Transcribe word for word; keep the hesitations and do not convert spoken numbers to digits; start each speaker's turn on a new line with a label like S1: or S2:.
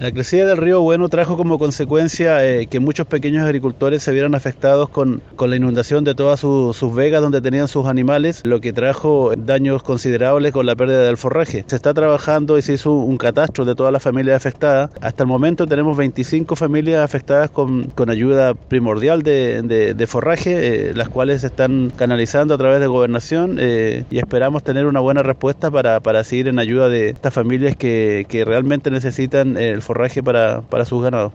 S1: La crecida del río Bueno trajo como consecuencia eh, que muchos pequeños agricultores se vieran afectados con, con la inundación de todas su- sus vegas donde tenían sus animales, lo que trajo daños considerables con la pérdida del forraje. Se está trabajando y se hizo un catastro de todas las familias afectadas. Hasta el momento tenemos veinticinco familias afectadas con, con ayuda primordial de, de- de forraje, eh, las cuales se están canalizando a través de gobernación eh, y esperamos tener una buena respuesta para, para seguir en ayuda de estas familias que, que realmente necesitan el forraje para, para sus ganados.